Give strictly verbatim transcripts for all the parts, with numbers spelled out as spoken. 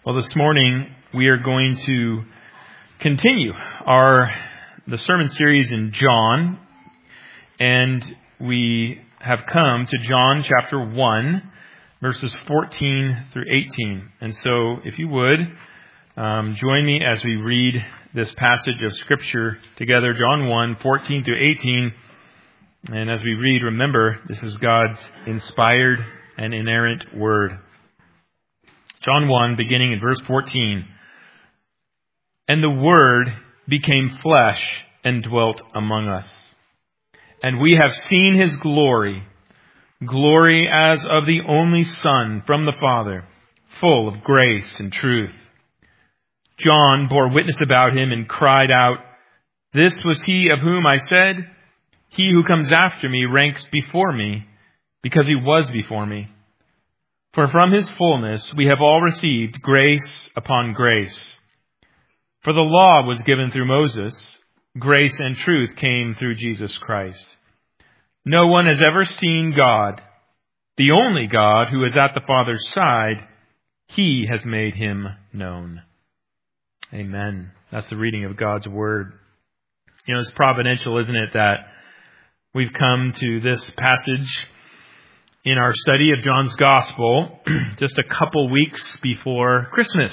Well, this morning we are going to continue our the sermon series in John, and we have come to John chapter one, verses fourteen through eighteen. And so, if you would, um, join me as we read this passage of Scripture together, John one, fourteen through eighteen. And as we read, remember, this is God's inspired and inerrant word. John one, beginning in verse fourteen. And the Word became flesh and dwelt among us. And we have seen His glory, glory as of the only Son from the Father, full of grace and truth. John bore witness about Him and cried out, "This was He of whom I said, 'He who comes after me ranks before me, because He was before me.' For from His fullness we have all received grace upon grace. For the law was given through Moses, grace and truth came through Jesus Christ. No one has ever seen God, the only God who is at the Father's side. He has made Him known." Amen. That's the reading of God's Word. You know, it's providential, isn't it, that we've come to this passage in our study of John's Gospel just a couple weeks before Christmas.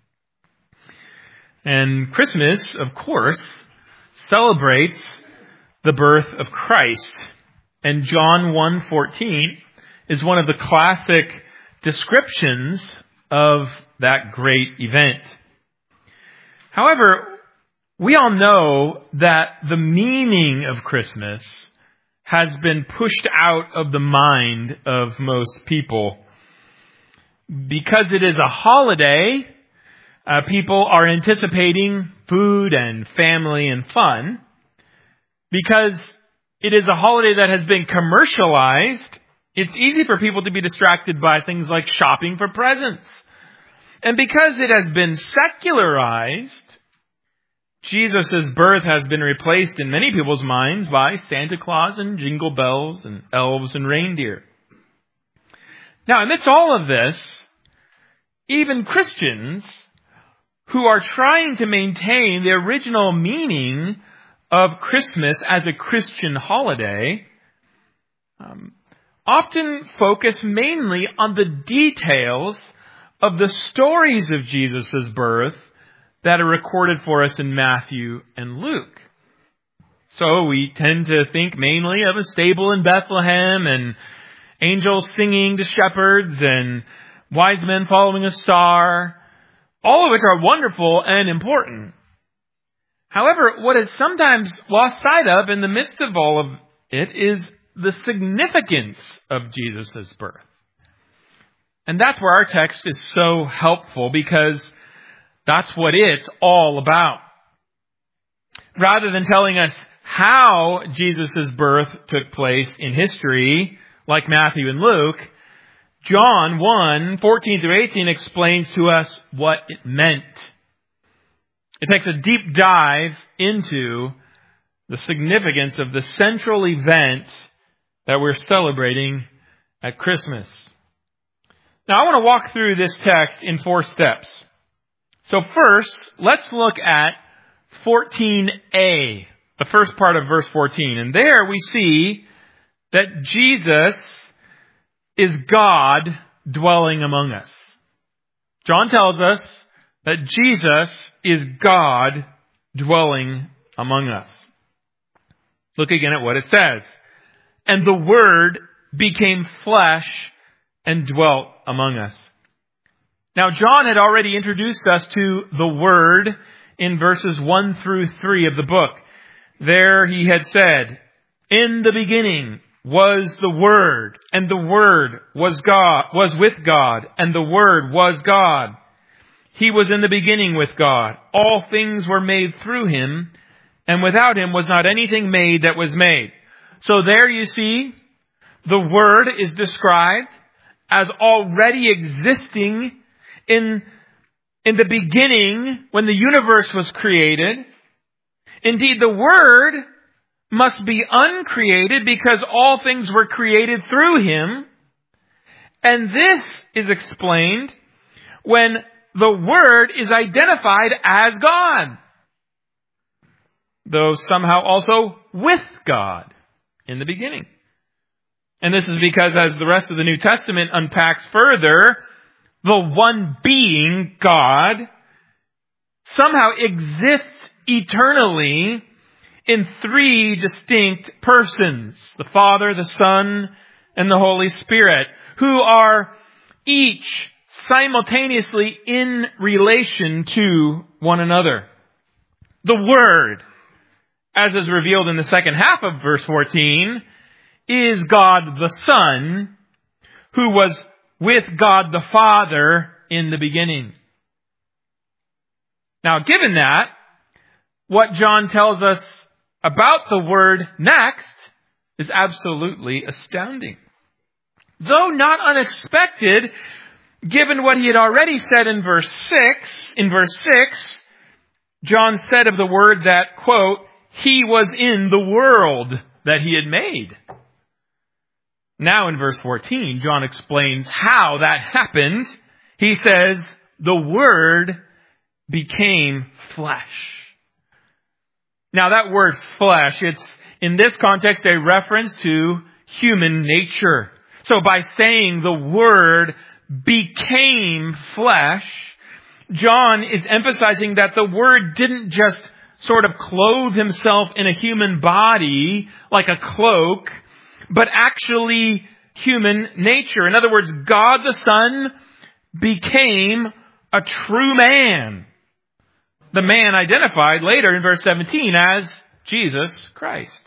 And Christmas, of course, celebrates the birth of Christ. And John one fourteen is one of the classic descriptions of that great event. However, we all know that the meaning of Christmas has been pushed out of the mind of most people. Because it is a holiday, uh, people are anticipating food and family and fun. Because it is a holiday that has been commercialized, it's easy for people to be distracted by things like shopping for presents. And because it has been secularized, Jesus' birth has been replaced in many people's minds by Santa Claus and jingle bells and elves and reindeer. Now, amidst all of this, even Christians who are trying to maintain the original meaning of Christmas as a Christian holiday um, often focus mainly on the details of the stories of Jesus' birth that are recorded for us in Matthew and Luke. So we tend to think mainly of a stable in Bethlehem and angels singing to shepherds and wise men following a star, all of which are wonderful and important. However, what is sometimes lost sight of in the midst of all of it is the significance of Jesus' birth. And that's where our text is so helpful, because that's what it's all about. Rather than telling us how Jesus' birth took place in history, like Matthew and Luke, John one, fourteen through eighteen explains to us what it meant. It takes a deep dive into the significance of the central event that we're celebrating at Christmas. Now, I want to walk through this text in four steps. So first, let's look at fourteen a, the first part of verse fourteen. And there we see that Jesus is God dwelling among us. John tells us that Jesus is God dwelling among us. Look again at what it says. And the Word became flesh and dwelt among us. Now, John had already introduced us to the Word in verses one through three of the book. There he had said, "In the beginning was the Word, and the Word was God, was with God, and the Word was God. He was in the beginning with God. All things were made through Him, and without Him was not anything made that was made." So there you see, the Word is described as already existing In, in the beginning, when the universe was created. Indeed, the Word must be uncreated because all things were created through Him. And this is explained when the Word is identified as God, though somehow also with God in the beginning. And this is because, as the rest of the New Testament unpacks further, the one being, God, somehow exists eternally in three distinct persons: the Father, the Son, and the Holy Spirit, who are each simultaneously in relation to one another. The Word, as is revealed in the second half of verse fourteen, is God the Son, who was with God the Father in the beginning. Now, given that, what John tells us about the Word next is absolutely astounding. Though not unexpected, given what he had already said in verse six, in verse six, John said of the Word that, quote, he was in the world that he had made. Now in verse fourteen, John explains how that happened. He says, the Word became flesh. Now that word flesh, it's in this context a reference to human nature. So by saying the Word became flesh, John is emphasizing that the Word didn't just sort of clothe himself in a human body like a cloak, but actually human nature. In other words, God the Son became a true man. The man identified later in verse seventeen as Jesus Christ.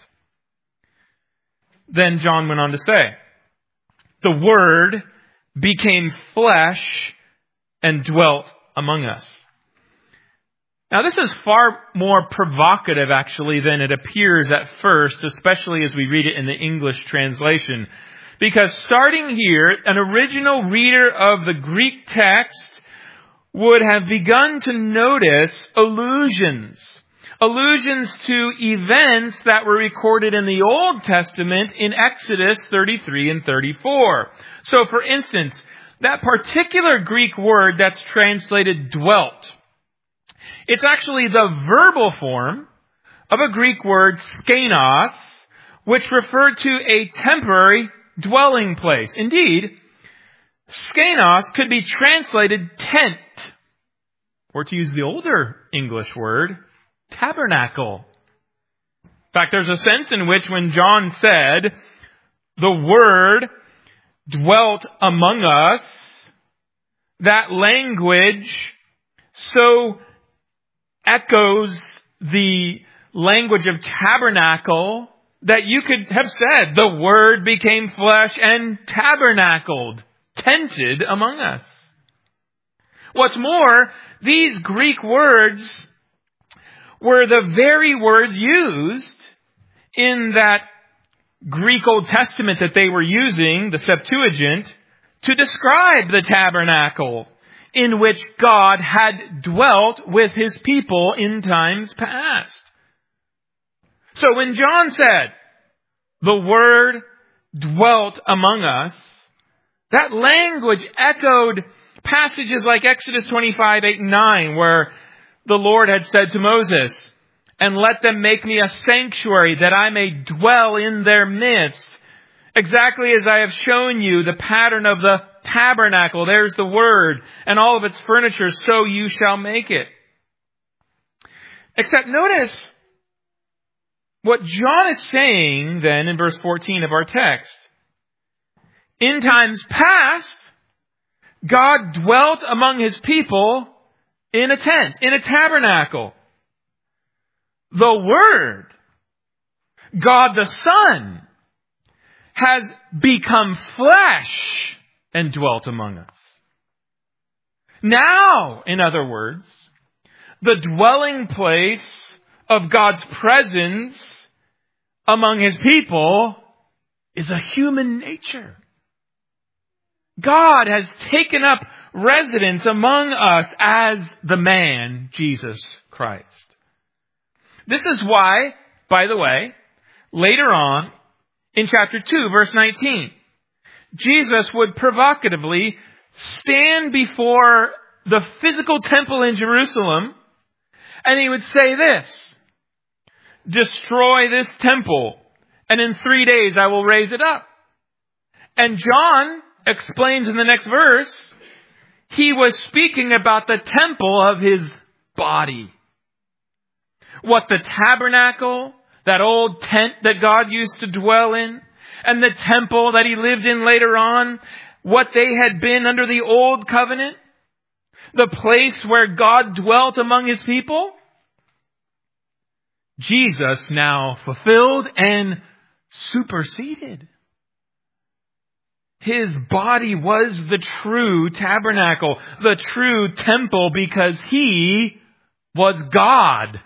Then John went on to say, the Word became flesh and dwelt among us. Now this is far more provocative actually than it appears at first, especially as we read it in the English translation. Because starting here, an original reader of the Greek text would have begun to notice allusions. Allusions to events that were recorded in the Old Testament in Exodus thirty-three and thirty-four. So for instance, that particular Greek word that's translated dwelt, it's actually the verbal form of a Greek word skenos, which referred to a temporary dwelling place. Indeed, skenos could be translated tent, or to use the older English word, tabernacle. In fact, there's a sense in which when John said, the Word dwelt among us, that language so echoes the language of tabernacle that you could have said, the Word became flesh and tabernacled, tented among us. What's more, these Greek words were the very words used in that Greek Old Testament that they were using, the Septuagint, to describe the tabernacle in which God had dwelt with his people in times past. So when John said, the Word dwelt among us, that language echoed passages like Exodus twenty-five, eight and nine, where the Lord had said to Moses, and let them make me a sanctuary that I may dwell in their midst. Exactly as I have shown you the pattern of the tabernacle, there's the Word, and all of its furniture, so you shall make it. Except notice what John is saying then in verse fourteen of our text. In times past, God dwelt among his people in a tent, in a tabernacle. The Word, God the Son, has become flesh and dwelt among us. Now, in other words, the dwelling place of God's presence among his people is a human nature. God has taken up residence among us as the man, Jesus Christ. This is why, by the way, later on, in chapter two, verse nineteen, Jesus would provocatively stand before the physical temple in Jerusalem, and he would say this: destroy this temple, and in three days I will raise it up. And John explains in the next verse, he was speaking about the temple of his body. What the tabernacle, that old tent that God used to dwell in, and the temple that he lived in later on, what they had been under the old covenant, the place where God dwelt among his people, Jesus now fulfilled and superseded. His body was the true tabernacle, the true temple, because he was God.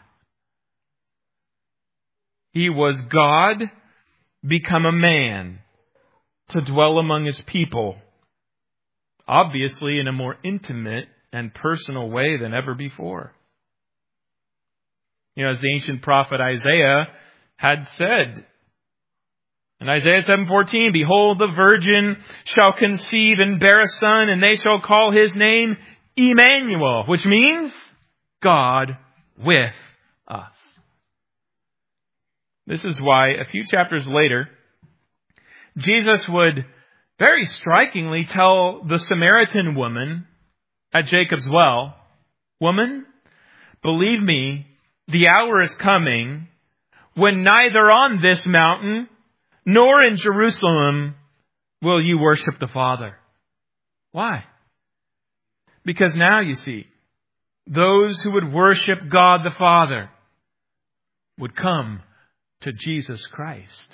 He was God become a man to dwell among his people, obviously in a more intimate and personal way than ever before. You know, as the ancient prophet Isaiah had said, in Isaiah seven fourteen, behold, the virgin shall conceive and bear a son, and they shall call his name Emmanuel, which means God with us. This is why a few chapters later, Jesus would very strikingly tell the Samaritan woman at Jacob's well, woman, believe me, the hour is coming when neither on this mountain nor in Jerusalem will you worship the Father. Why? Because now, you see, those who would worship God the Father would come to Jesus Christ.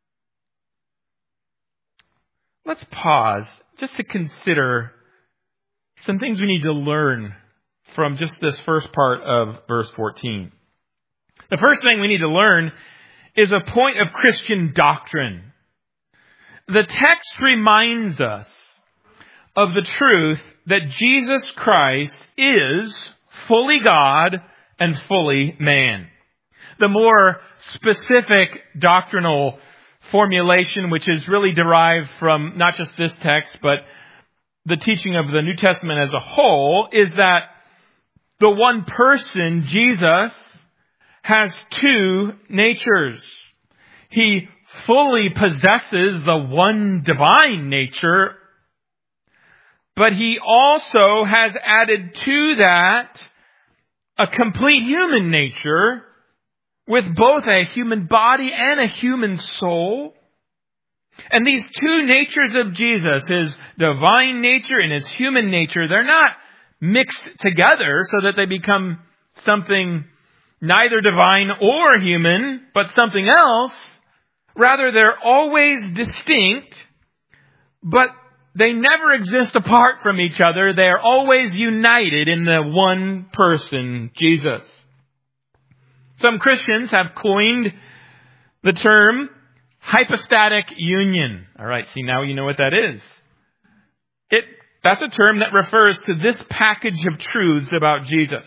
Let's pause just to consider some things we need to learn from just this first part of verse fourteen. The first thing we need to learn is a point of Christian doctrine. The text reminds us of the truth that Jesus Christ is fully God and fully man. The more specific doctrinal formulation, which is really derived from not just this text, but the teaching of the New Testament as a whole, is that the one person, Jesus, has two natures. He fully possesses the one divine nature, but he also has added to that a complete human nature with both a human body and a human soul. And these two natures of Jesus, his divine nature and his human nature, they're not mixed together so that they become something neither divine or human, but something else. Rather, they're always distinct, but they never exist apart from each other. They're always united in the one person, Jesus. Some Christians have coined the term hypostatic union. All right, see, now you know what that is. It that's a term that refers to this package of truths about Jesus.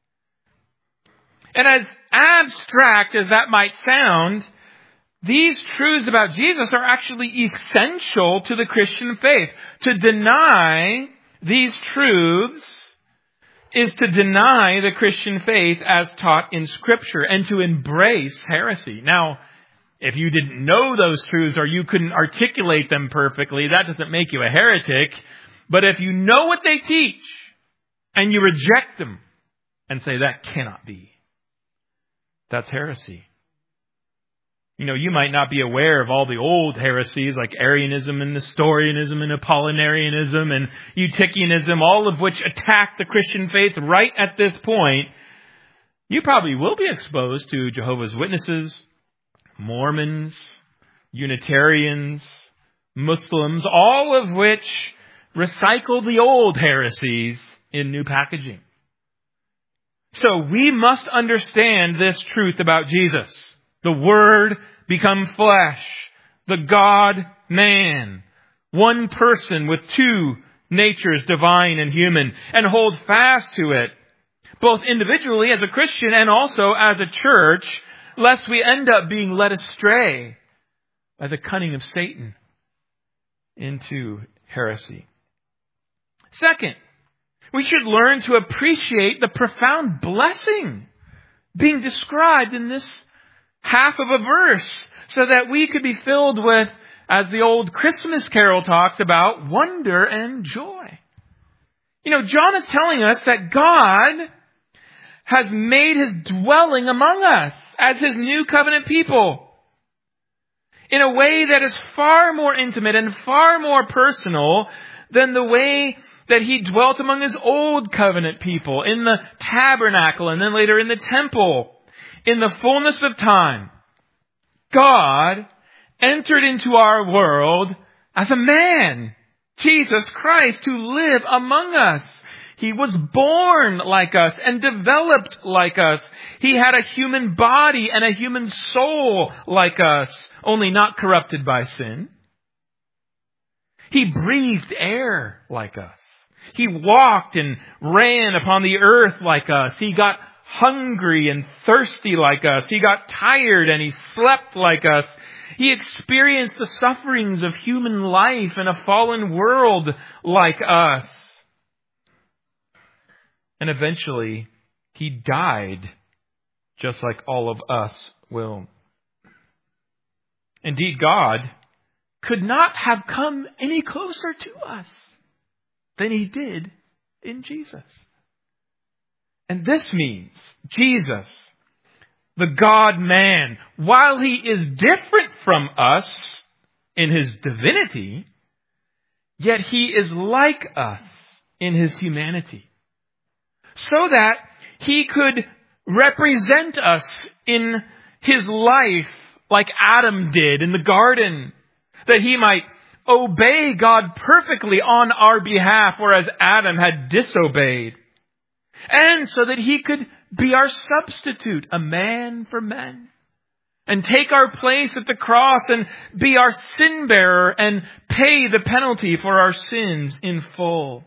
And as abstract as that might sound, these truths about Jesus are actually essential to the Christian faith. To deny these truths is to deny the Christian faith as taught in Scripture and to embrace heresy. Now, if you didn't know those truths or you couldn't articulate them perfectly, that doesn't make you a heretic. But if you know what they teach and you reject them and say that cannot be, that's heresy. You know, you might not be aware of all the old heresies like Arianism and Nestorianism and Apollinarianism and Eutychianism, all of which attack the Christian faith right at this point. You probably will be exposed to Jehovah's Witnesses, Mormons, Unitarians, Muslims, all of which recycle the old heresies in new packaging. So we must understand this truth about Jesus. The Word become flesh. The God-man. One person with two natures, divine and human. And hold fast to it. Both individually as a Christian and also as a church. Lest we end up being led astray by the cunning of Satan into heresy. Second, We should learn to appreciate the profound blessing being described in this half of a verse so that we could be filled with, as the old Christmas carol talks about, wonder and joy. You know, John is telling us that God has made his dwelling among us as his new covenant people in a way that is far more intimate and far more personal than the way that he dwelt among his old covenant people in the tabernacle and then later in the temple. In the fullness of time, God entered into our world as a man, Jesus Christ, to live among us. He was born like us and developed like us. He had a human body and a human soul like us, only not corrupted by sin. He breathed air like us. He walked and ran upon the earth like us. He got hungry and thirsty like us. He got tired and he slept like us. He experienced the sufferings of human life in a fallen world like us. And eventually, he died just like all of us will. Indeed, God could not have come any closer to us than he did in Jesus. And this means Jesus, the God-man, while he is different from us in his divinity, yet he is like us in his humanity, so that he could represent us in his life like Adam did in the garden, that he might obey God perfectly on our behalf, whereas Adam had disobeyed. And so that he could be our substitute, a man for men, and take our place at the cross and be our sin bearer and pay the penalty for our sins in full.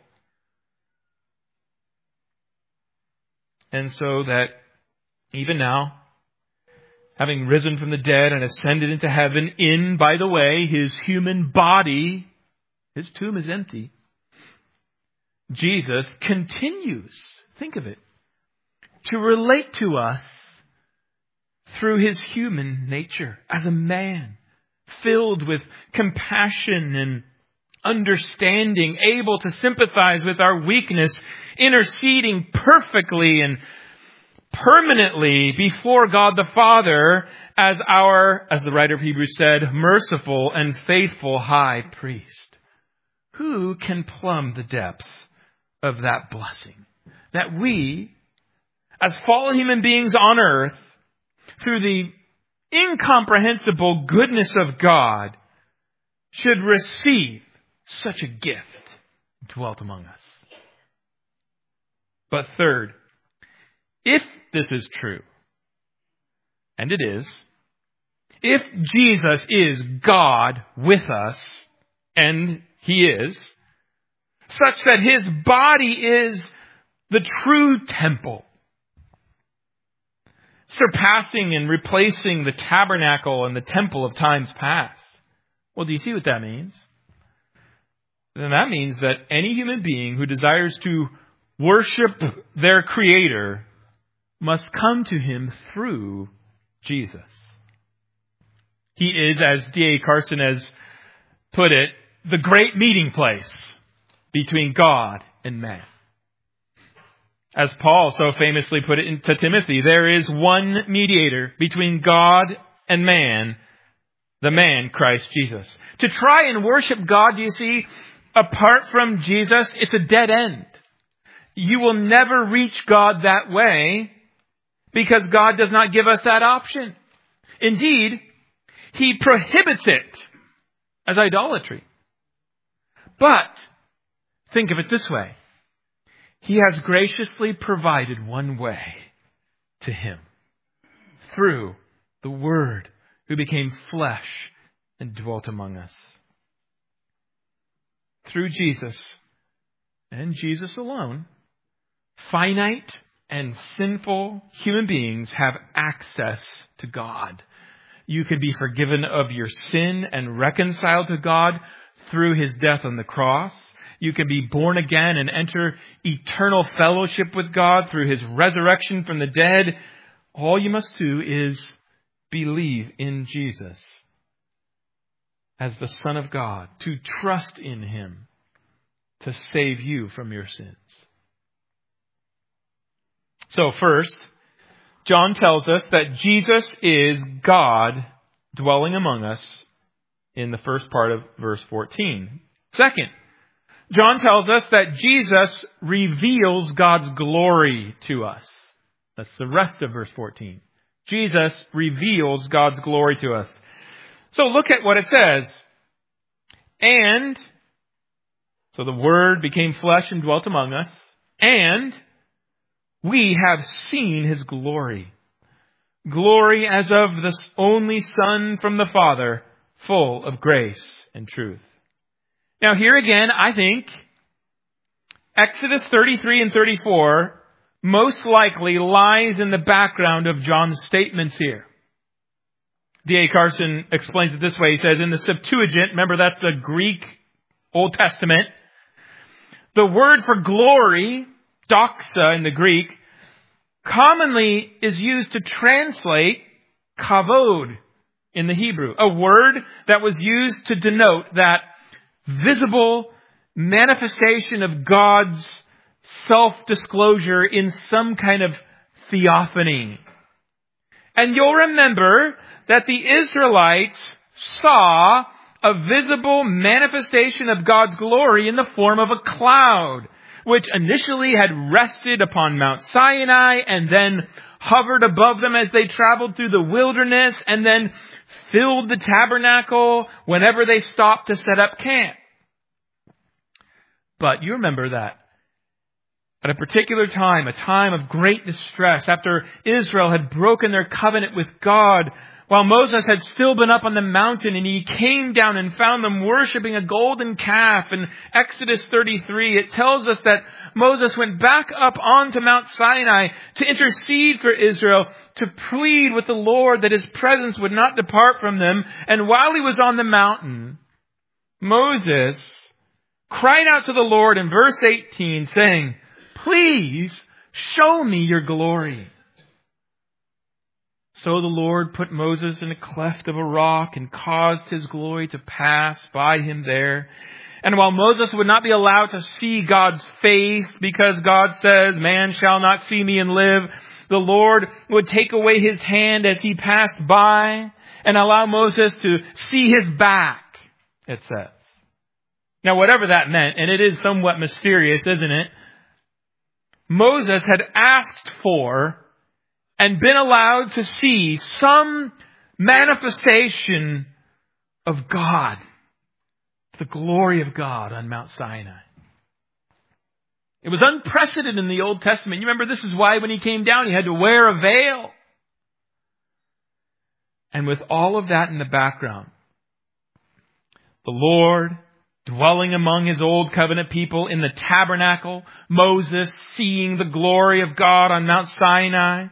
And so that even now, having risen from the dead and ascended into heaven in, by the way, his human body, his tomb is empty, Jesus continues, think of it, to relate to us through his human nature as a man, filled with compassion and understanding, able to sympathize with our weakness, interceding perfectly and permanently before God the Father as our, as the writer of Hebrews said, merciful and faithful high priest. Who can plumb the depths of that blessing? That we, as fallen human beings on earth, through the incomprehensible goodness of God, should receive such a gift dwelt among us. But third, if this is true, and it is, if Jesus is God with us, and he is, such that his body is the true temple, surpassing and replacing the tabernacle and the temple of times past. Well, do you see what that means? Then that means that any human being who desires to worship their Creator must come to him through Jesus. He is, as D A Carson has put it, the great meeting place between God and man. As Paul so famously put it to Timothy, there is one mediator between God and man, the man Christ Jesus. To try and worship God, you see, apart from Jesus, it's a dead end. You will never reach God that way because God does not give us that option. Indeed, he prohibits it as idolatry. But think of it this way. He has graciously provided one way to him through the Word who became flesh and dwelt among us. Through Jesus and Jesus alone, finite and sinful human beings have access to God. You can be forgiven of your sin and reconciled to God through his death on the cross. You can be born again and enter eternal fellowship with God through His resurrection from the dead. All you must do is believe in Jesus as the Son of God, to trust in Him to save you from your sins. So first, John tells us that Jesus is God dwelling among us in the first part of verse fourteen. Second, John tells us that Jesus reveals God's glory to us. That's the rest of verse fourteen. Jesus reveals God's glory to us. So look at what it says. And, so the Word became flesh and dwelt among us, and we have seen His glory. Glory as of the only Son from the Father, full of grace and truth. Now here again, I think Exodus thirty-three and thirty-four most likely lies in the background of John's statements here. D A Carson explains it this way. He says, in the Septuagint, remember that's the Greek Old Testament, the word for glory, doxa in the Greek, commonly is used to translate kavod in the Hebrew, a word that was used to denote that visible manifestation of God's self-disclosure in some kind of theophany. And you'll remember that the Israelites saw a visible manifestation of God's glory in the form of a cloud, which initially had rested upon Mount Sinai and then hovered above them as they traveled through the wilderness and then filled the tabernacle whenever they stopped to set up camp. But you remember that at a particular time, a time of great distress, after Israel had broken their covenant with God, while Moses had still been up on the mountain, and he came down and found them worshiping a golden calf. In Exodus thirty-three, it tells us that Moses went back up onto Mount Sinai to intercede for Israel, to plead with the Lord that His presence would not depart from them. And while he was on the mountain, Moses cried out to the Lord in verse eighteen, saying, "Please show me your glory." So the Lord put Moses in a cleft of a rock and caused His glory to pass by him there. And while Moses would not be allowed to see God's face, because God says, "Man shall not see me and live," the Lord would take away His hand as He passed by and allow Moses to see His back, it says. Now, whatever that meant, and it is somewhat mysterious, isn't it? Moses had asked for and been allowed to see some manifestation of God, the glory of God on Mount Sinai. It was unprecedented in the Old Testament. You remember, this is why when He came down, He had to wear a veil. And with all of that in the background, the Lord dwelling among His old covenant people in the tabernacle, Moses seeing the glory of God on Mount Sinai,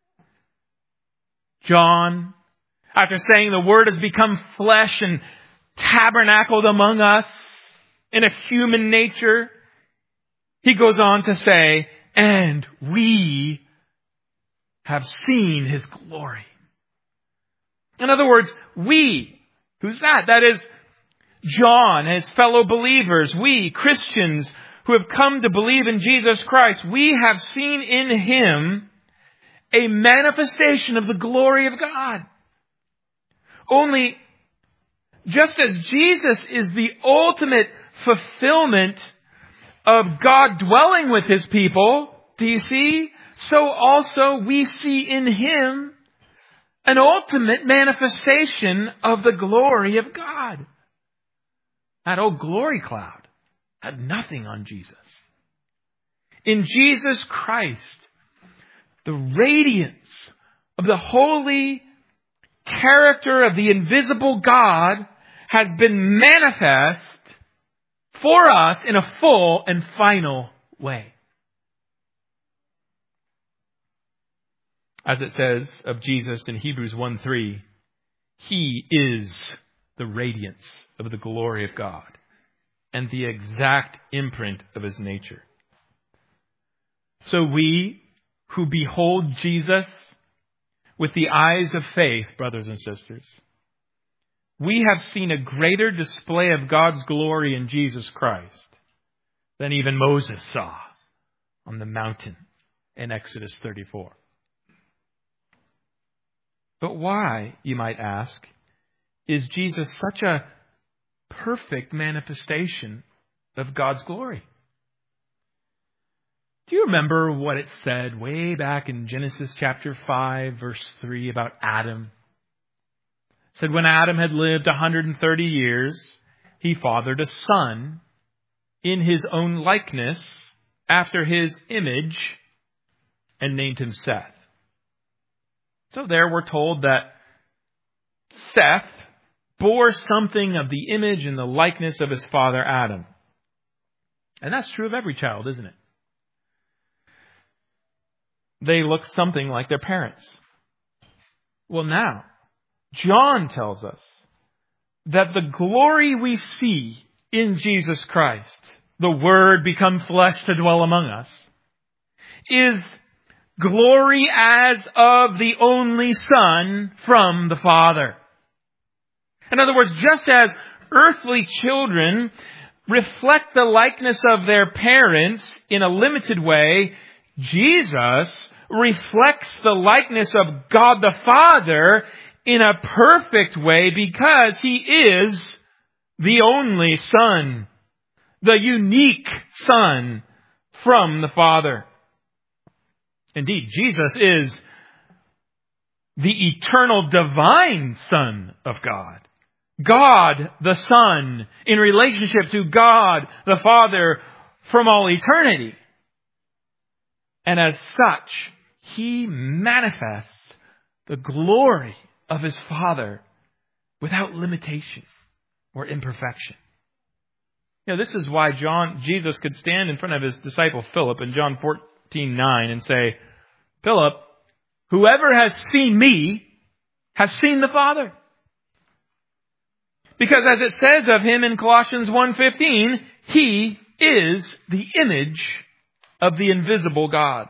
John, after saying the Word has become flesh and tabernacled among us in a human nature, he goes on to say, and we have seen His glory. In other words, we, who's that? That is John and his fellow believers, we, Christians who have come to believe in Jesus Christ, we have seen in Him a manifestation of the glory of God. Only, just as Jesus is the ultimate fulfillment of God dwelling with His people, do you see? So also we see in Him an ultimate manifestation of the glory of God. That old glory cloud had nothing on Jesus. In Jesus Christ, the radiance of the holy character of the invisible God has been manifest for us in a full and final way. As it says of Jesus in Hebrews one three, He is the radiance of the glory of God and the exact imprint of his nature. So we who behold Jesus with the eyes of faith, brothers and sisters, we have seen a greater display of God's glory in Jesus Christ than even Moses saw on the mountain in Exodus thirty-four. But why, you might ask, is Jesus such a perfect manifestation of God's glory? Do you remember what it said way back in Genesis chapter five, verse three about Adam? It said, when Adam had lived one hundred thirty years, he fathered a son in his own likeness, after his image, and named him Seth. So there we're told that Seth bore something of the image and the likeness of his father Adam. And that's true of every child, isn't it? They look something like their parents. Well, now, John tells us that the glory we see in Jesus Christ, the Word become flesh to dwell among us, is glory as of the only Son from the Father. In other words, just as earthly children reflect the likeness of their parents in a limited way, Jesus reflects the likeness of God the Father in a perfect way because He is the only Son, the unique Son from the Father. Indeed, Jesus is the eternal divine Son of God. God the Son in relationship to God the Father from all eternity. And as such, He manifests the glory of His Father without limitation or imperfection. You know, this is why John, Jesus could stand in front of his disciple Philip in John fourteen nine and say, Philip, whoever has seen me has seen the Father. Because as it says of Him in Colossians one fifteen, He is the image of the invisible God.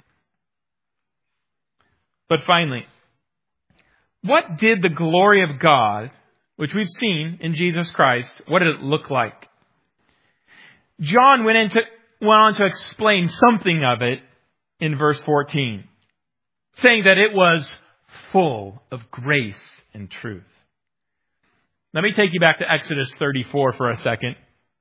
But finally, what did the glory of God, which we've seen in Jesus Christ, what did it look like? John went, into, went on to explain something of it in verse fourteen, saying that it was full of grace and truth. Let me take you back to Exodus thirty-four for a second.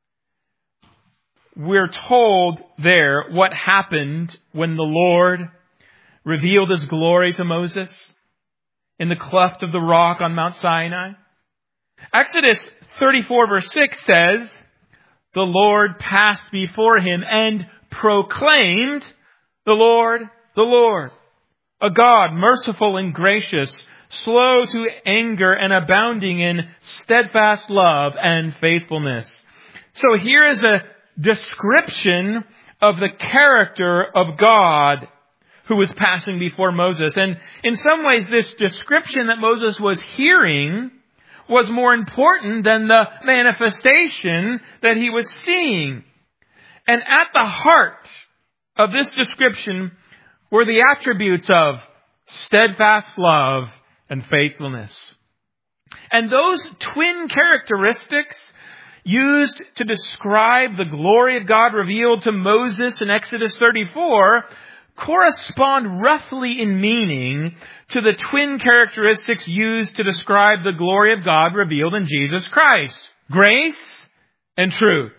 We're told there what happened when the Lord revealed His glory to Moses in the cleft of the rock on Mount Sinai. Exodus thirty-four verse six says, the Lord passed before him and proclaimed, the Lord, the Lord, a God merciful and gracious, slow to anger and abounding in steadfast love and faithfulness. So here is a description of the character of God who was passing before Moses. And in some ways, this description that Moses was hearing was more important than the manifestation that he was seeing. And at the heart of this description were the attributes of steadfast love and faithfulness. And those twin characteristics used to describe the glory of God revealed to Moses in Exodus thirty-four correspond roughly in meaning to the twin characteristics used to describe the glory of God revealed in Jesus Christ. Grace and truth.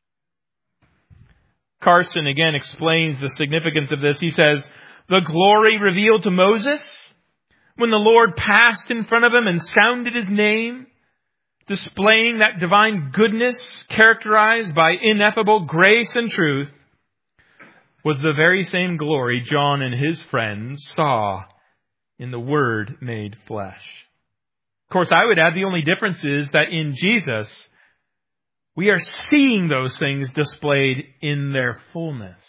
Carson again explains the significance of this. He says, the glory revealed to Moses when the Lord passed in front of him and sounded his name, displaying that divine goodness characterized by ineffable grace and truth, was the very same glory John and his friends saw in the Word made flesh. Of course, I would add the only difference is that in Jesus, we are seeing those things displayed in their fullness.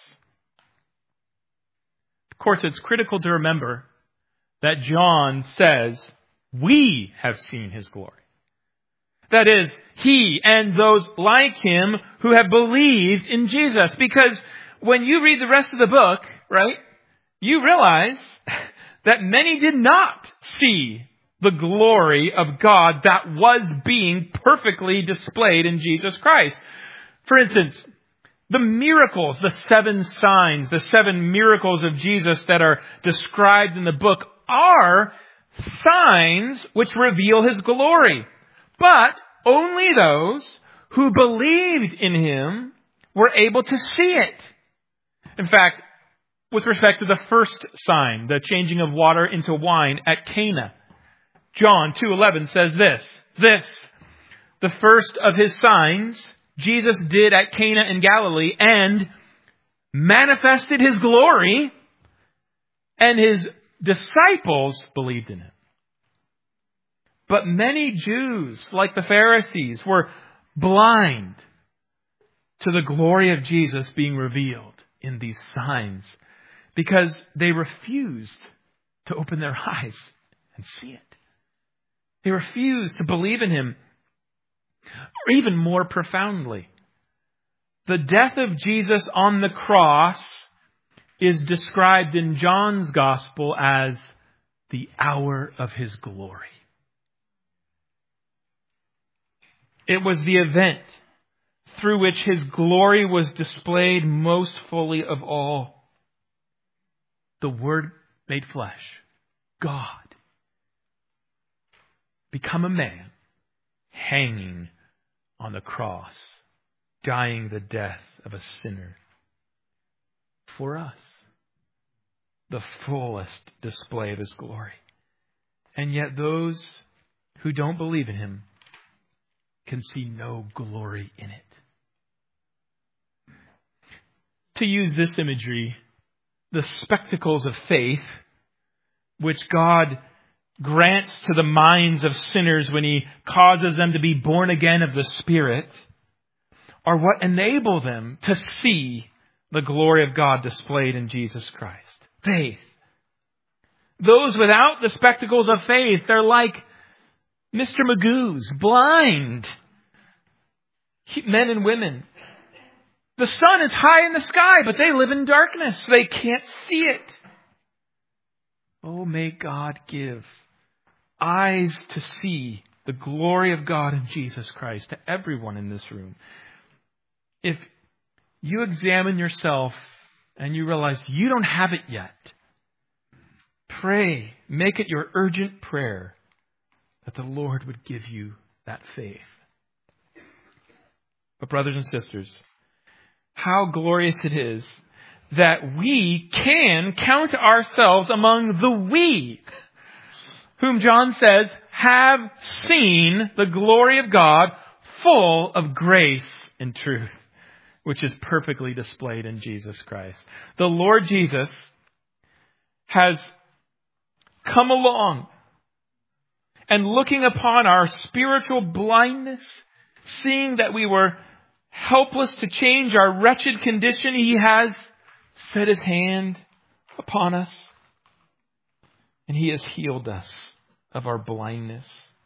Of course, it's critical to remember that John says, we have seen His glory. That is, he and those like him who have believed in Jesus. Because when you read the rest of the book, right, you realize that many did not see the glory of God that was being perfectly displayed in Jesus Christ. For instance, the miracles, the seven signs, the seven miracles of Jesus that are described in the book are signs which reveal his glory. But only those who believed in him were able to see it. In fact, with respect to the first sign, the changing of water into wine at Cana, John two eleven says this, This, the first of his signs, Jesus did at Cana in Galilee and manifested his glory, and his disciples believed in him. But many Jews, like the Pharisees, were blind to the glory of Jesus being revealed in these signs because they refused to open their eyes and see it. They refused to believe in him. Or even more profoundly, the death of Jesus on the cross is described in John's gospel as the hour of his glory. It was the event through which his glory was displayed most fully of all. The Word made flesh, God, become a man, hanging on the cross, dying the death of a sinner for us. The fullest display of his glory. And yet those who don't believe in him can see no glory in it. To use this imagery, the spectacles of faith, which God grants to the minds of sinners when he causes them to be born again of the Spirit, are what enable them to see the glory of God displayed in Jesus Christ. Faith. Those without the spectacles of faith, they're like Mister Magoo's, blind men and women. The sun is high in the sky, but they live in darkness. They can't see it. Oh, may God give eyes to see the glory of God in Jesus Christ to everyone in this room. If you examine yourself and you realize you don't have it yet, pray, make it your urgent prayer that the Lord would give you that faith. But brothers and sisters, how glorious it is that we can count ourselves among the we, whom John says have seen the glory of God, full of grace and truth, which is perfectly displayed in Jesus Christ. The Lord Jesus has come along and looking upon our spiritual blindness, seeing that we were helpless to change our wretched condition, he has set his hand upon us and he has healed us of our blindness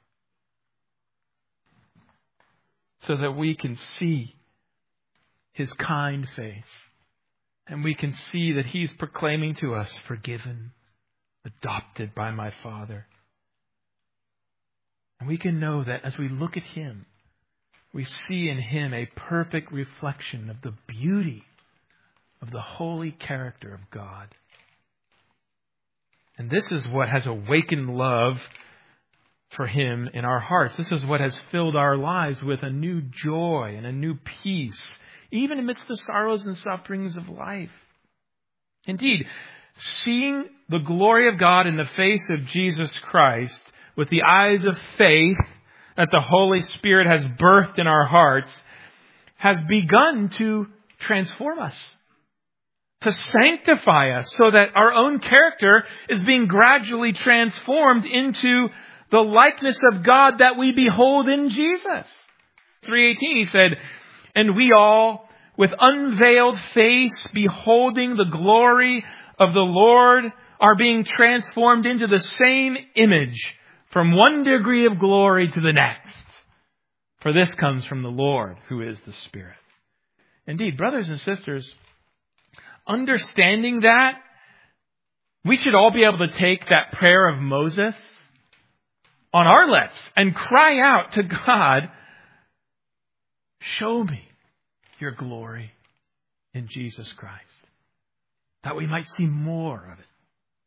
so that we can see his kind face and we can see that he's proclaiming to us, forgiven, adopted by my Father. And we can know that as we look at him, we see in him a perfect reflection of the beauty of the holy character of God. And this is what has awakened love for him in our hearts. This is what has filled our lives with a new joy and a new peace, even amidst the sorrows and sufferings of life. Indeed, seeing the glory of God in the face of Jesus Christ with the eyes of faith that the Holy Spirit has birthed in our hearts has begun to transform us, to sanctify us so that our own character is being gradually transformed into the likeness of God that we behold in Jesus. three eighteen, he said, and we all, with unveiled face, beholding the glory of the Lord, are being transformed into the same image from one degree of glory to the next. For this comes from the Lord, who is the Spirit. Indeed, brothers and sisters, understanding that, we should all be able to take that prayer of Moses on our lips and cry out to God, show me your glory in Jesus Christ, that we might see more of it.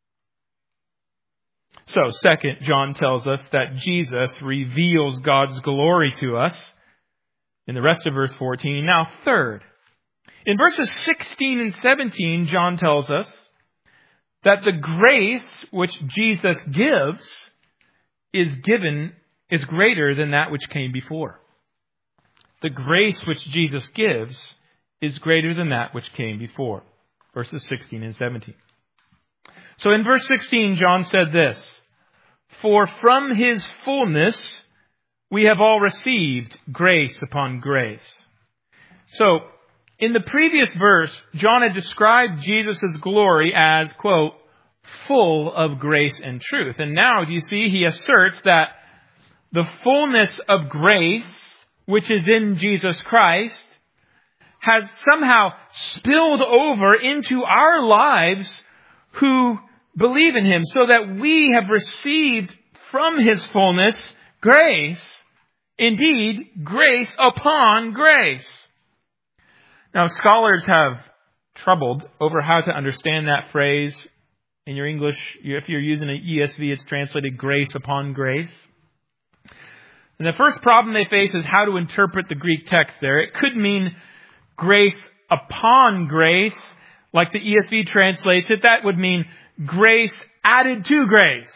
So, second, John tells us that Jesus reveals God's glory to us in the rest of verse fourteen. Now, third, in verses sixteen and seventeen, John tells us that the grace which Jesus gives is given, is greater than that which came before. The grace which Jesus gives is greater than that which came before. Verses sixteen and seventeen. So in verse sixteen, John said this, for from his fullness we have all received grace upon grace. So in the previous verse, John had described Jesus' glory as, quote, full of grace and truth. And now, do you see, he asserts that the fullness of grace, which is in Jesus Christ, has somehow spilled over into our lives who believe in him, so that we have received from his fullness grace, indeed, grace upon grace. Now, scholars have troubled over how to understand that phrase. In your English, if you're using an E S V, it's translated grace upon grace. And the first problem they face is how to interpret the Greek text there. It could mean grace upon grace, like the E S V translates it. That would mean grace added to grace.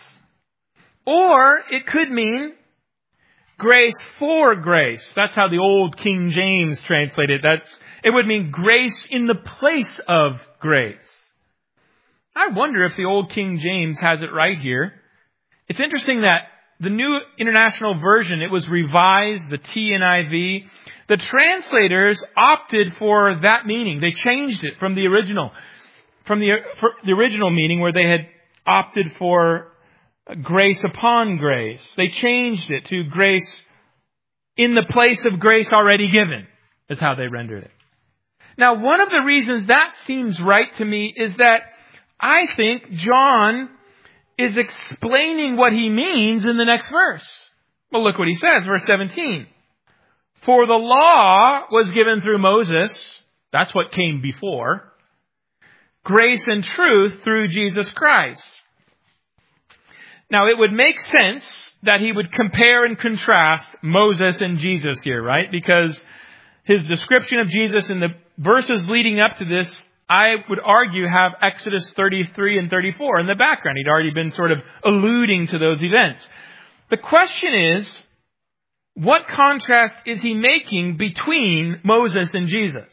Or it could mean grace for grace. That's how the old King James translated it. That's, it would mean grace in the place of grace. I wonder if the old King James has it right here. It's interesting that the New International Version, it was revised, the T N I V. The translators opted for that meaning. They changed it from the original. From the, for the original meaning where they had opted for grace upon grace. They changed it to grace in the place of grace already given, is how they rendered it. Now, one of the reasons that seems right to me is that I think John is explaining what he means in the next verse. Well, look what he says, verse seventeen. For the law was given through Moses. That's what came before. Grace and truth through Jesus Christ. Now, it would make sense that he would compare and contrast Moses and Jesus here, right? Because his description of Jesus in the verses leading up to this, I would argue, have Exodus thirty-three and thirty-four in the background. He'd already been sort of alluding to those events. The question is, what contrast is he making between Moses and Jesus?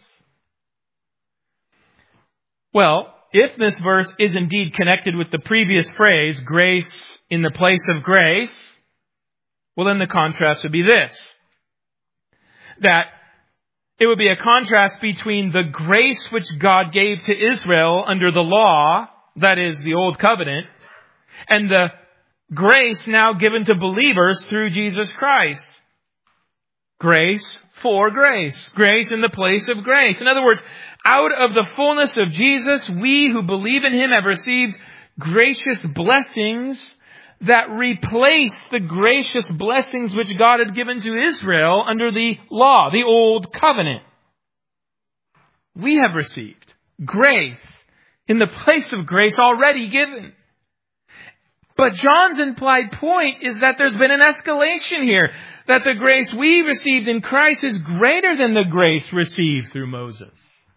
Well, if this verse is indeed connected with the previous phrase, grace in the place of grace, well, then the contrast would be this. That it would be a contrast between the grace which God gave to Israel under the law, that is, the Old Covenant, and the grace now given to believers through Jesus Christ. Grace for grace. Grace in the place of grace. In other words, out of the fullness of Jesus, we who believe in him have received gracious blessings that replace the gracious blessings which God had given to Israel under the law, the Old Covenant. We have received grace in the place of grace already given. But John's implied point is that there's been an escalation here, that the grace we received in Christ is greater than the grace received through Moses.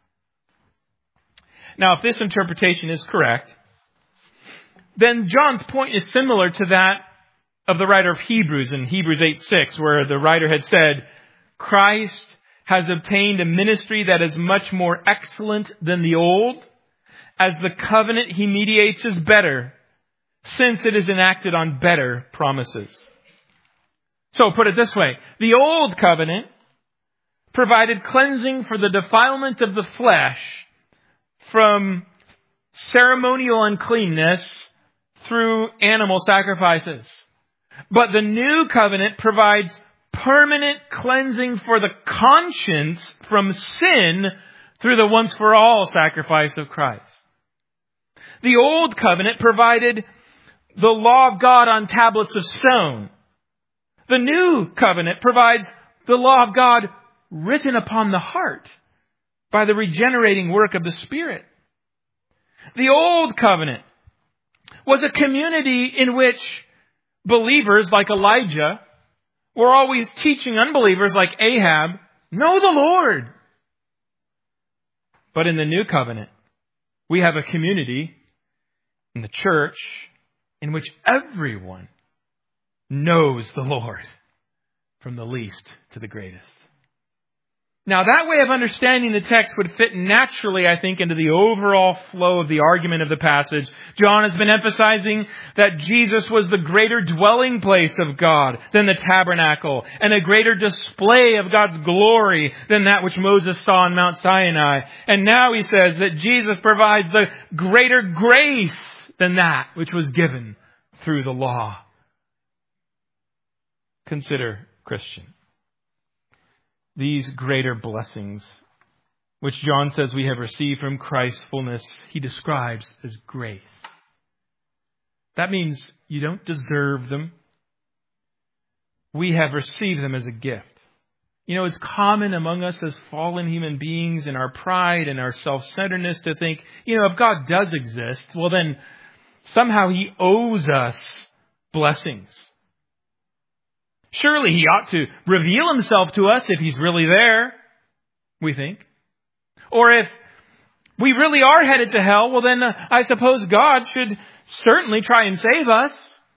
Now, if this interpretation is correct, then John's point is similar to that of the writer of Hebrews in Hebrews eight six, where the writer had said, Christ has obtained a ministry that is much more excellent than the old, as the covenant he mediates is better, since it is enacted on better promises. So put it this way, the old covenant provided cleansing for the defilement of the flesh from ceremonial uncleanness through animal sacrifices. But the new covenant provides permanent cleansing for the conscience from sin through the once-for-all sacrifice of Christ. The Old Covenant provided the law of God on tablets of stone. The New Covenant provides the law of God written upon the heart by the regenerating work of the Spirit. The Old Covenant was a community in which believers like Elijah were always teaching unbelievers like Ahab, know the Lord. But in the New Covenant, we have a community in the church in which everyone knows the Lord, from the least to the greatest. Now, that way of understanding the text would fit naturally, I think, into the overall flow of the argument of the passage. John has been emphasizing that Jesus was the greater dwelling place of God than the tabernacle, and a greater display of God's glory than that which Moses saw on Mount Sinai. And now he says that Jesus provides the greater grace than that which was given through the law. Consider, Christian, these greater blessings, which John says we have received from Christ's fullness, he describes as grace. That means you don't deserve them. We have received them as a gift. You know, it's common among us as fallen human beings in our pride and our self-centeredness to think, you know, if God does exist, well then somehow he owes us blessings. Surely he ought to reveal himself to us if he's really there, we think. Or if we really are headed to hell, well then uh, I suppose God should certainly try and save us.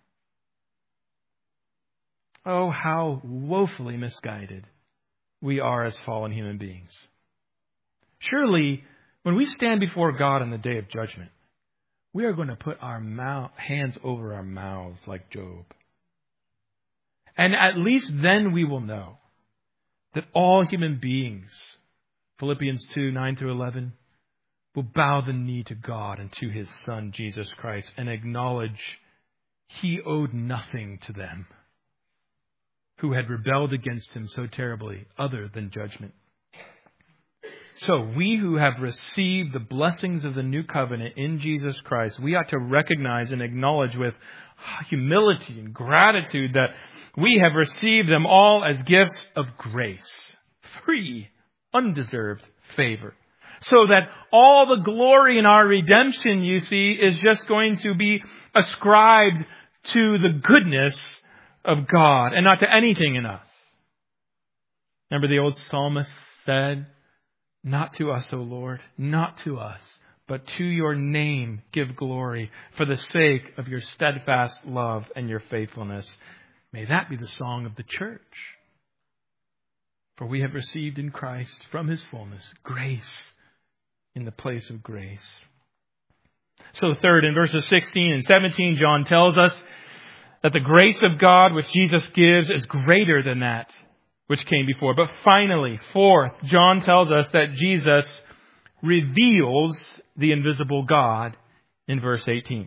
Oh, how woefully misguided we are as fallen human beings. Surely, when we stand before God on the day of judgment, we are going to put our mouth, hands over our mouths like Job. And at least then we will know that all human beings, Philippians two, nine through eleven, will bow the knee to God and to his Son, Jesus Christ, and acknowledge he owed nothing to them who had rebelled against him so terribly other than judgment. So we who have received the blessings of the new covenant in Jesus Christ, we ought to recognize and acknowledge with humility and gratitude that we have received them all as gifts of grace, free, undeserved favor. So that all the glory in our redemption, you see, is just going to be ascribed to the goodness of God and not to anything in us. Remember the old psalmist said, not to us, O Lord, not to us, but to your name give glory for the sake of your steadfast love and your faithfulness. May that be the song of the church. For we have received in Christ from his fullness grace in the place of grace. So third, in verses sixteen and seventeen, John tells us that the grace of God which Jesus gives is greater than that which came before. But finally, fourth, John tells us that Jesus reveals the invisible God in verse eighteen.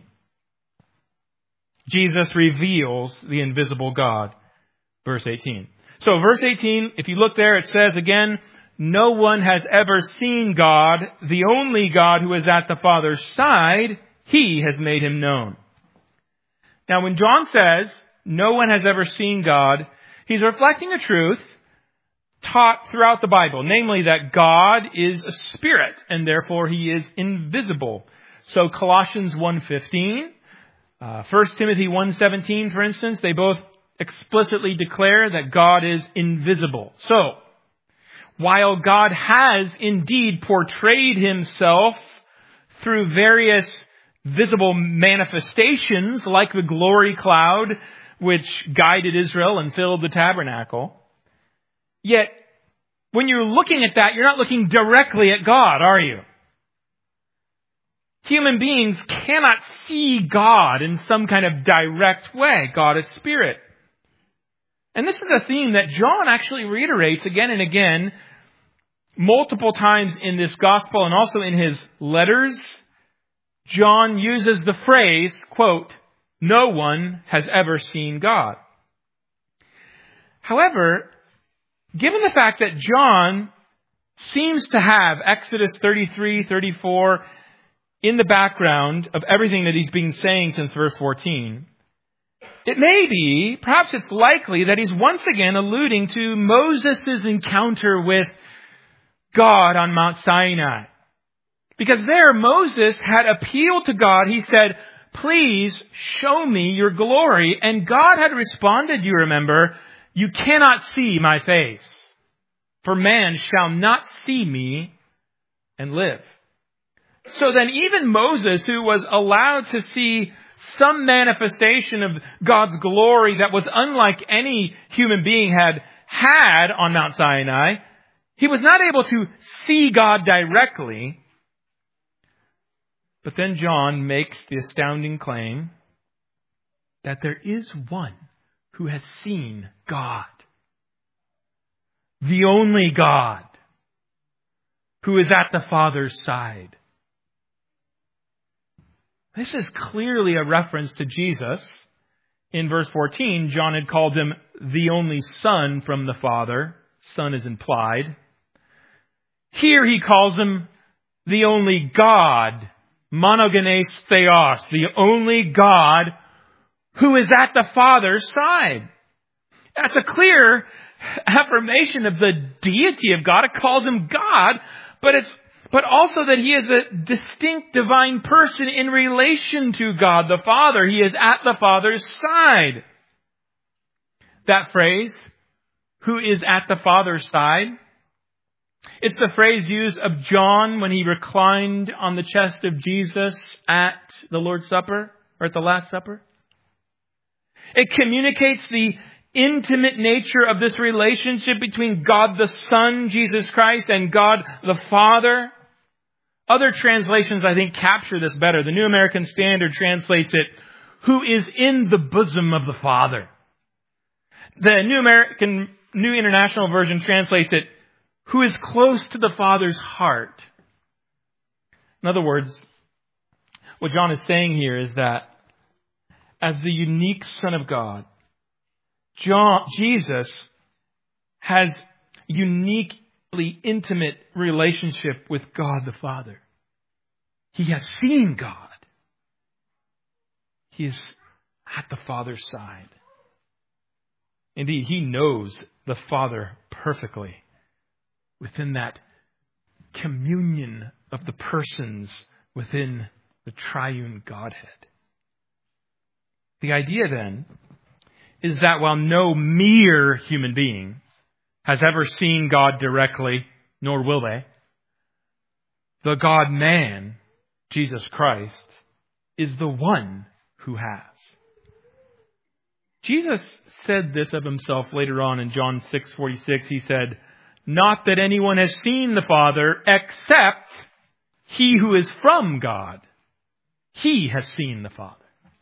Jesus reveals the invisible God. Verse eighteen. So verse eighteen, if you look there, it says again, no one has ever seen God, the only God who is at the Father's side, he has made him known. Now when John says, no one has ever seen God, he's reflecting a truth taught throughout the Bible, namely that God is a spirit and therefore he is invisible. So Colossians one fifteen, Uh, First Timothy one seventeen, for instance, they both explicitly declare that God is invisible. So, while God has indeed portrayed himself through various visible manifestations, like the glory cloud, which guided Israel and filled the tabernacle, yet, when you're looking at that, you're not looking directly at God, are you? Human beings cannot see God in some kind of direct way. God is spirit. And this is a theme that John actually reiterates again and again, multiple times in this gospel and also in his letters. John uses the phrase, quote, no one has ever seen God. However, given the fact that John seems to have Exodus thirty-three, thirty-four in the background of everything that he's been saying since verse fourteen, it may be, perhaps it's likely, that he's once again alluding to Moses' encounter with God on Mount Sinai. Because there Moses had appealed to God. He said, "Please show me your glory." And God had responded, you remember, "You cannot see my face, for man shall not see me and live." So then even Moses, who was allowed to see some manifestation of God's glory that was unlike any human being had had on Mount Sinai, he was not able to see God directly. But then John makes the astounding claim that there is one who has seen God, the only God, who is at the Father's side. This is clearly a reference to Jesus. In verse fourteen, John had called him the only Son from the Father. Son is implied. Here he calls him the only God, monogenes theos, the only God who is at the Father's side. That's a clear affirmation of the deity of God. It calls him God, but it's but also that he is a distinct divine person in relation to God the Father. He is at the Father's side. That phrase, "who is at the Father's side," it's the phrase used of John when he reclined on the chest of Jesus at the Lord's Supper, or at the Last Supper. It communicates the intimate nature of this relationship between God the Son, Jesus Christ, and God the Father. Other translations, I think, capture this better. The New American Standard translates it, "who is in the bosom of the Father." The New American, New International Version translates it, "who is close to the Father's heart." In other words, what John is saying here is that as the unique Son of God, John, Jesus has uniquely intimate relationship with God the Father. He has seen God. He is at the Father's side. Indeed, he knows the Father perfectly within that communion of the persons within the triune Godhead. The idea then is that while no mere human being has ever seen God directly, nor will they, the God-man, Jesus Christ, is the one who has. Jesus said this of himself later on in John six forty-six. He said, "Not that anyone has seen the Father except he who is from God. He has seen the Father."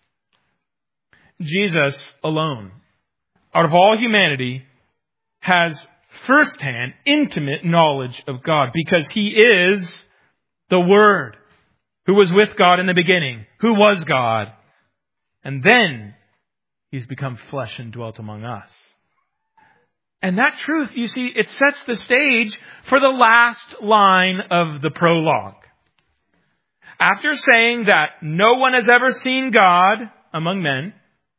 Jesus alone, out of all humanity, has firsthand, intimate knowledge of God because he is the Word who was with God in the beginning, who was God. And then he's become flesh and dwelt among us. And that truth, you see, it sets the stage for the last line of the prologue. After saying that no one has ever seen God among men,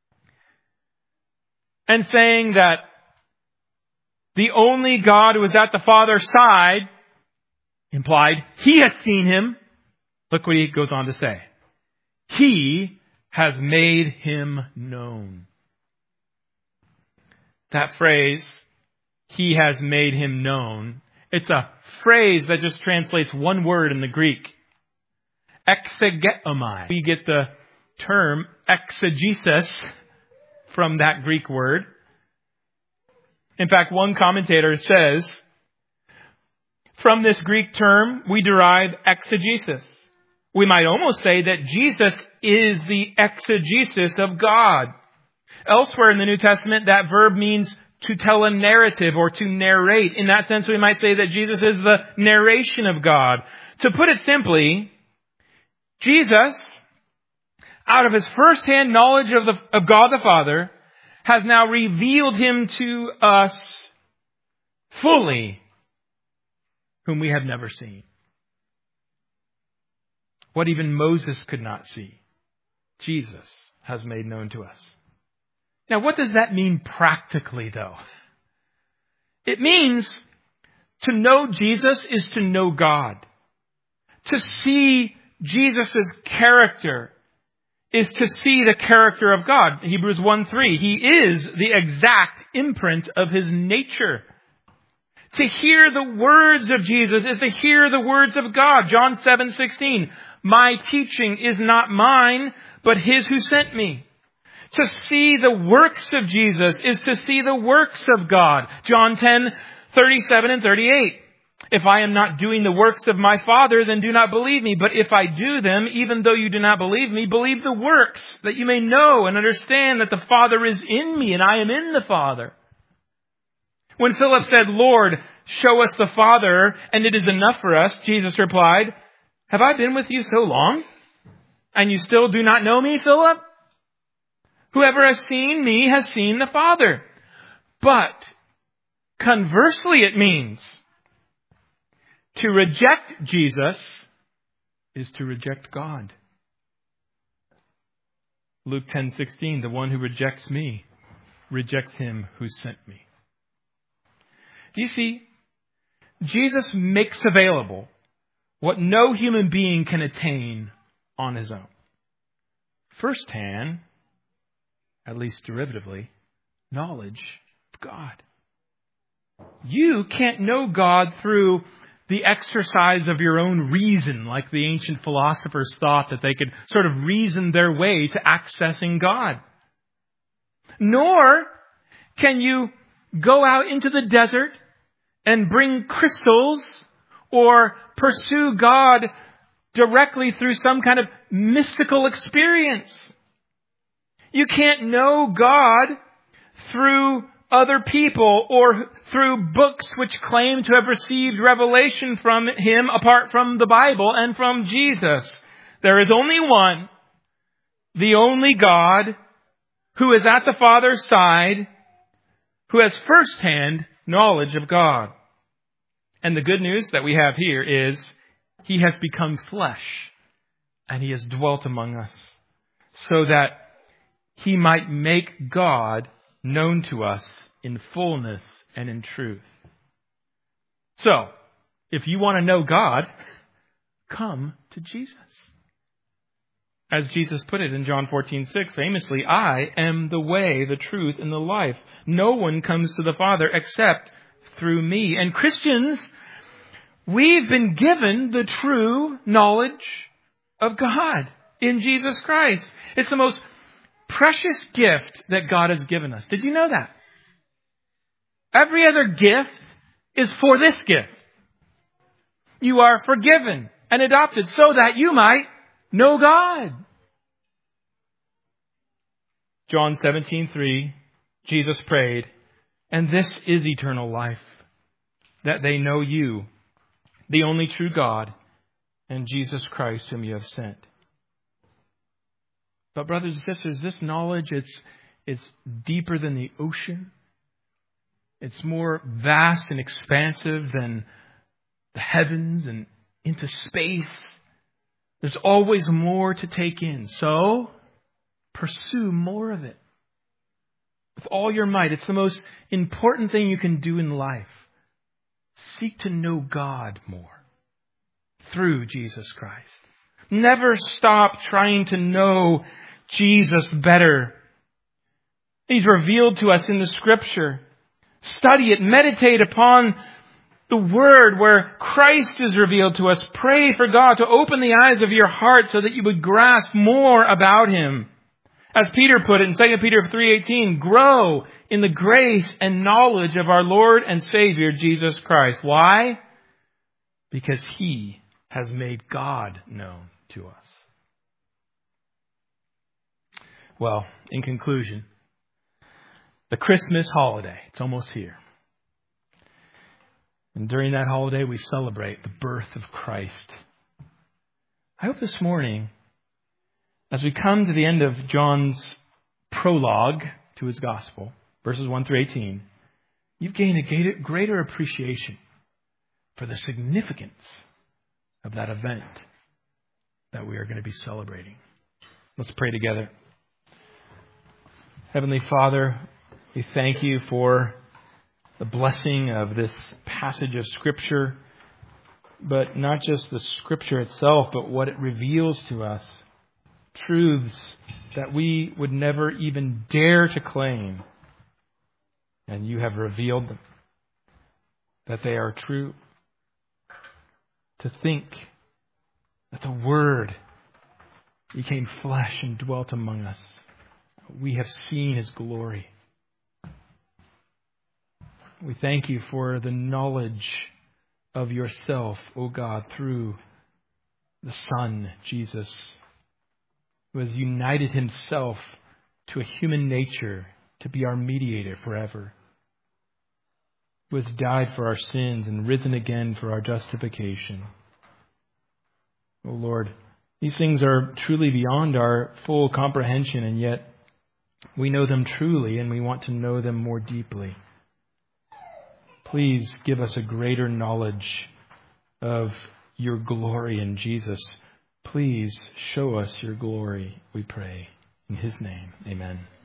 and saying that the only God who is at the Father's side, implied, he has seen him. Look what he goes on to say. He has made him known. That phrase, "he has made him known," it's a phrase that just translates one word in the Greek. Exegetomai. We get the term exegesis from that Greek word. In fact, one commentator says, from this Greek term, we derive exegesis. We might almost say that Jesus is the exegesis of God. Elsewhere in the New Testament, that verb means to tell a narrative or to narrate. In that sense, we might say that Jesus is the narration of God. To put it simply, Jesus, out of his first-hand knowledge of, the, of God the Father, has now revealed him to us fully, whom we have never seen. What even Moses could not see, Jesus has made known to us. Now, what does that mean practically, though? It means to know Jesus is to know God. To see Jesus' character is to see the character of God. Hebrews one three, He is the exact imprint of His nature. To hear the words of Jesus is to hear the words of God. John seven sixteen, my teaching is not mine, but His who sent me. To see the works of Jesus is to see the works of God. John ten thirty-seven and thirty-eight. If I am not doing the works of my Father, then do not believe me. But if I do them, even though you do not believe me, believe the works, that you may know and understand that the Father is in me and I am in the Father. When Philip said, Lord, show us the Father, and it is enough for us, Jesus replied, have I been with you so long, and you still do not know me, Philip? Whoever has seen me has seen the Father. But conversely, it means to reject Jesus is to reject God. Luke ten sixteen, the one who rejects me rejects him who sent me. Do you see? Jesus makes available what no human being can attain on his own. Firsthand, at least derivatively, knowledge of God. You can't know God through the exercise of your own reason, like the ancient philosophers thought that they could sort of reason their way to accessing God. Nor can you go out into the desert and bring crystals or pursue God directly through some kind of mystical experience. You can't know God through other people or through books which claim to have received revelation from Him apart from the Bible and from Jesus. There is only one, the only God, who is at the Father's side, who has firsthand knowledge of God. And the good news that we have here is He has become flesh and He has dwelt among us so that He might make God known to us in fullness and in truth. So, if you want to know God, come to Jesus. As Jesus put it in John fourteen six, famously, I am the way, the truth, and the life. No one comes to the Father except through me. And Christians, we've been given the true knowledge of God in Jesus Christ. It's the most precious gift that God has given us. Did you know that? Every other gift is for this gift. You are forgiven and adopted so that you might know God. John seventeen three, Jesus prayed, and this is eternal life, that they know you, the only true God, and Jesus Christ whom you have sent. But brothers and sisters, this knowledge, it's, it's deeper than the ocean. It's more vast and expansive than the heavens and into space. There's always more to take in. So, pursue more of it. With all your might. It's the most important thing you can do in life. Seek to know God more through Jesus Christ. Never stop trying to know Jesus better. He's revealed to us in the Scripture. Study it. Meditate upon the Word where Christ is revealed to us. Pray for God to open the eyes of your heart so that you would grasp more about Him. As Peter put it in Second Peter three eighteen, grow in the grace and knowledge of our Lord and Savior, Jesus Christ. Why? Because He has made God known to us. Well, in conclusion, the Christmas holiday, it's almost here. And during that holiday, we celebrate the birth of Christ. I hope this morning, as we come to the end of John's prologue to his gospel, verses one through eighteen, you've gained a greater, greater appreciation for the significance of that event that we are going to be celebrating. Let's pray together. Heavenly Father, we thank you for the blessing of this passage of Scripture, but not just the Scripture itself, but what it reveals to us. Truths that we would never even dare to claim. And you have revealed them, that they are true. To think that the Word became flesh and dwelt among us. We have seen His glory. We thank you for the knowledge of yourself, O God, through the Son, Jesus, who has united himself to a human nature to be our mediator forever, who has died for our sins and risen again for our justification. O Lord, these things are truly beyond our full comprehension, and yet we know them truly and we want to know them more deeply. Please give us a greater knowledge of your glory in Jesus. Please show us your glory, we pray. In his name, amen.